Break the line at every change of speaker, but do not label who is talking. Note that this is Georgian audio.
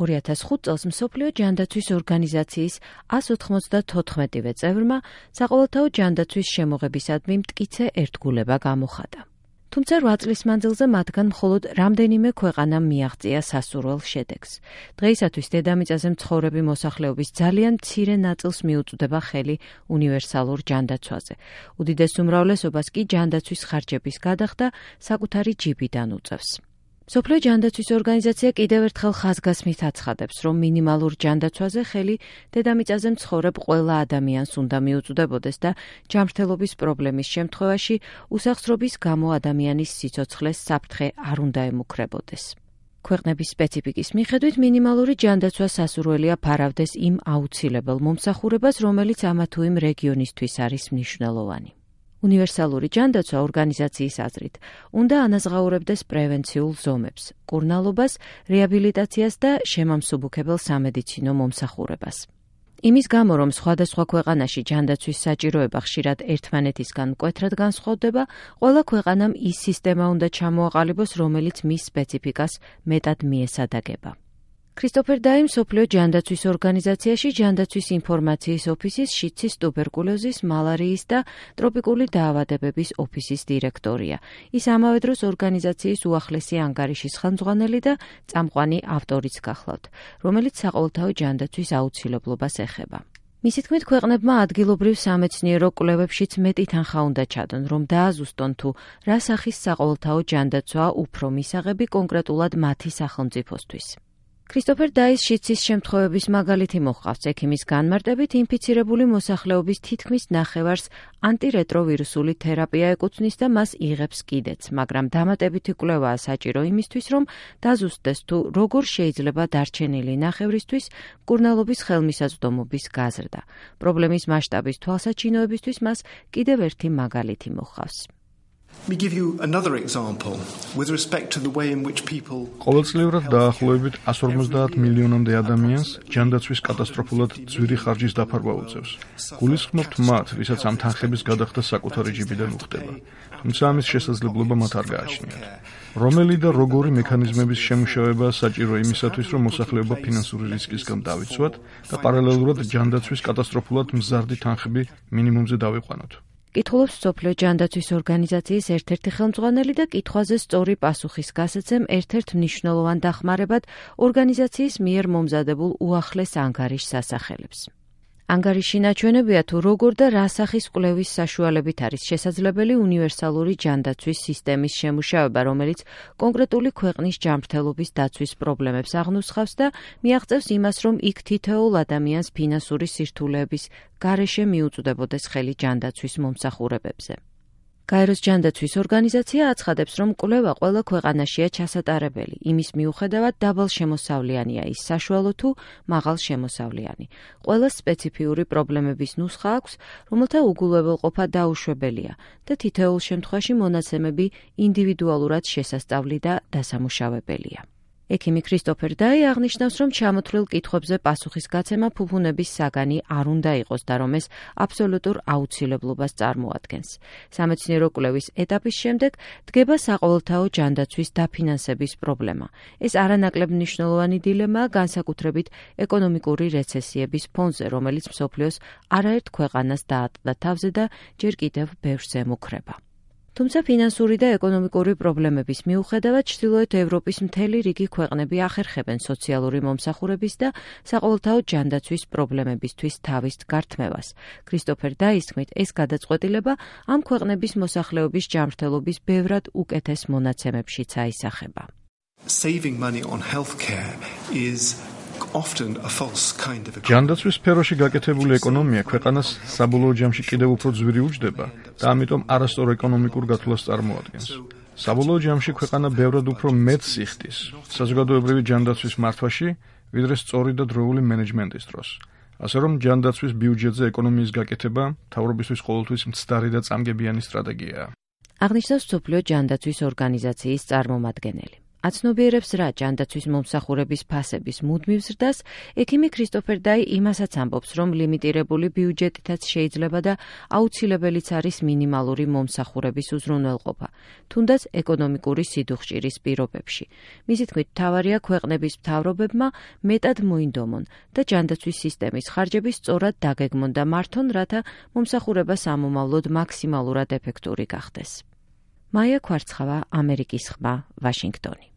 2005 წელს მსოფლიო ჯანდაცვის ორგანიზაციის 194-ვე წევრმა საყოველთაო ჯანდაცვის შემოღებისადმი მტკიცე ერთგულება გამოხატა. თუმცა 8 წლის მანძილზე მათგან მხოლოდ რამდენიმე ქვეყანამ მიაღწია სასურველ შედეგს. დღეისათვის დედამიწაზე მცხოვრები მოსახლეობის ძალიან მცირე ნაწილს მიუწვდება ხელი უნივერსალურ ჯანდაცვაზე. უდიდეს უმრავლესობას კი ჯანდაცვის ხარჯების გადახდა საკუთარი ჯიბიდან უწევს. მსოფლიო ჯანდაცვის ორგანიზაცია კიდევ ერთხელ ხაზგასმით აცხადებს, რომ მინიმალურ ჯანდაცვაზე ხელი დედამიწაზე მცხოვრებ ყველა ადამიანს უნდა მიუწვდებოდეს და ჯანმრთელობის პრობლემის შემთხვევაში უსახსრობის გამო ადამიანის სიცოცხლეს საფრთხე არ უნდა ემუქრებოდეს. ქვეყნების სპეციფიკის მიხედვით მინიმალური ჯანდაცვა სასურველია ფარავდეს იმ აუცილებელ მომსახურებას, რომელიც ამა თუ იმ რეგიონისთვის არის მნიშვნელოვანი. უნივერსალური ჯანდაცვა ორგანიზაციის აზრით უნდა ანაზღაურებდეს პრევენციულ ზომებს, კურნალობას, რეაბილიტაციას და შემამსუბუქებელ სამედიცინო მომსახურებას. იმის გამო, რომ სხვადასხვა ქვეყანაში ჯანდაცვის საჭიროება ხშირად ერთმანეთისგან მკვეთრად განსხვავდება, ყველა ქვეყანამ ის სისტემა უნდა ჩამოაყალიბოს, რომელიც მის სპეციფიკას მეტად მიესადაგება. ქრისტოფერ დაი მსოფლიო ჯანდაცვის ორგანიზაციაში ჯანდაცვის ინფორმაციის ოფისის შიდსის, ტუბერკულოზის, მალარიის და ტროპიკული დაავადებების ოფისის დირექტორია. ის ამავე დროს ორგანიზაციის უახლესი ანგარიშის ხელმძღვანელი და წამყვანი ავტორიც გახლავთ, რომელიც საყოველთაო ჯანდაცვის აუცილებლობას ეხება. მისი თქმით, ქვეყნებმა ადგილობრივ სამეცნიერო კვლევებშიც მეტი თანხა უნდა ჩადონ, რომ დააზუსტონ თუ რა სახის საყოველთაო ჯანდაცვაა უფრო მისაღები კონკრეტულად მათი სახელმწიფოსთვის. ქრისტოფერ დაის შიდსის შემთხვევების მაგალითი მოჰყავს. ექიმის განმარტებით, ინფიცირებული მოსახლეობის თითქმის ნახევარს ანტირეტროვირუსული თერაპია ეკუთვნის და მას იღებს კიდეც, მაგრამ დამატებითი კვლევაა საჭირო იმისთვის, რომ დაზუსტდეს თუ როგორ შეიძლება დარჩენილი ნახევრისთვის მკურნალობის ხელმისაწვდომობის გაზრდა. პრობლემის მასშტაბის თვალსაჩინოებისთვის მას კიდევ ერთი მაგალითი მოჰყავს.
Let me give you another example with respect to the way in which people
ყოველწლიურად დაახლოებით 150 მილიონამდე ადამიანს ჯანდაცვის კატასტროფულად ძვირი ხარჯის დაფარვა უწევს. გულისხმობთ მათ, ვისაც ამ თანხების გადახდა საკუთარი ჯიბიდან უხდება. თუმცა ამის შესაძლებლობა მათ არ გააჩნიათ. რომელი და როგორი მექანიზმების შემუშავება საჭირო იმისათვის, რომ მოსახლეობა ფინანსური რისკისგან დავიცვათ და პარალელურად ჯანდაცვის კატასტროფულად მზარდი თანხები მინიმუმზე დავიყვანოთ.
კითხულობს მსოფლიო ჯანდაცვის ორგანიზაციის ერთ-ერთი ხელმძღვანელი და კითხვაზე სწორი პასუხის გასაცემ ერთ-ერთ მნიშვნელოვან დახმარებად ორგანიზაციის მიერ მომზადებულ უახლეს ანგარიშს ასახელებს. ანგარიში ნაჩვენებია თუ როგორ და რა სახის კვლევის საშუალებით არის შესაძლებელი უნივერსალური ჯანდაცვის სისტემის შემუშავება, რომელიც კონკრეტული ქვეყნის ჯანმრთელობის დაცვის პრობლემებს აღნუსხავს და მიაღწევს იმას, რომ იქ თითოეულ ადამიანს ფინანსური სირთულეების გარეშე მიუწვდებოდეს ხელი ჯანდაცვის მომსახურებებზე. გაეროს ჯანდაცვის ორგანიზაცია აცხადებს, რომ კვლევა ყველა ქვეყანაშია ჩასატარებელი, იმის მიუხედავად დაბალშემოსავლიანია ის საშუალო თუ მაღალშემოსავლიანი. ყველა სპეციფიური პრობლემების ნუსხა აქვს, რომელთა უგულებელყოფა დაუშვებელია და თითოეულ შემთხვევაში მონაცემები ინდივიდუალურად შესასწავლი და დასამუშავებელია. ექიმი ქრისტოფერ დაი აღნიშნავს, რომ ჩამოთვლილ კითხვებზე პასუხის გაცემა ფუფუნების საგანი არ უნდა იყოს და რომ ეს აბსოლუტურ აუცილებლობას წარმოადგენს. სამეცნიერო კვლევის ეტაპის შემდეგ დგება საყოველთაო ჯანდაცვის დაფინანსების პრობლემა. ეს არანაკლებ მნიშვნელოვანი დილემაა განსაკუთრებით ეკონომიკური რეცესიების ფონზე, რომელიც მსოფლიოს არაერთ ქვეყანას დაატყდა თავზე და ჯერ კიდევ ბევრს ემუქრება. თუმცა ფინანსური და ეკონომიკური პრობლემების მიუხედავად ჩრდილოეთ ევროპის მთელი რიგი ქვეყნები ახერხებენ სოციალური მომსახურების და საყოველთაო ჯანდაცვის პრობლემებისთვის თავის გართმევას. ქრისტოფერ დაის თქმით, ეს გადაწყვეტილება ამ ქვეყნების მოსახლეობის ჯანმრთელობის ბევრად უკეთეს მონაცემებშიც აისახება.
saving money on healthcare is often a false kind of
ჯანდაცვის სფეროში გაკეთებული ეკონომია ქვეყანას საბოლოო ჯამში კიდევ უფრო ძვირი უჯდება და ამიტომ არასწორ ეკონომიკურ გათვლას წარმოადგენს. საბოლოო ჯამში ქვეყანა ბევრად უფრო მეტს იხდის საზოგადოებრივი ჯანდაცვის მართვაში, ვიდრე სწორი და დროული მენეჯმენტის დროს. ასე რომ ჯანდაცვის ბიუჯეტზე ეკონომიის გაკეთება მთავრობისთვის ყოველთვის მცდარი და წამგებიანი სტრატეგიაა.
აღნიშნავს მსოფლიო ჯანდაცვის ორგანიზაციის წარმომადგენელი. აცნობიერებს რა ჯანდაცვის მომსახურების ფასების მუდმივ ზრდას, ექიმი ქრისტოფერ დაი იმასაც ამბობს, რომ ლიმიტირებული ბიუჯეტითაც შეიძლება და აუცილებელიც არის მინიმალური მომსახურების უზრუნველყოფა, თუნდაც ეკონომიკური სიდუხჭირის პირობებში. მისი თქმით, მთავარია ქვეყნების მთავრობებმა მეტად მოინდომონ და ჯანდაცვის სისტემის ხარჯები სწორად დაგეგმონ და მართონ, რათა მომსახურება სამომავლოდ მაქსიმალურად ეფექტური გახდეს. მაია ქვარცხავა, ამერიკის ხმა, ვაშინგტონი.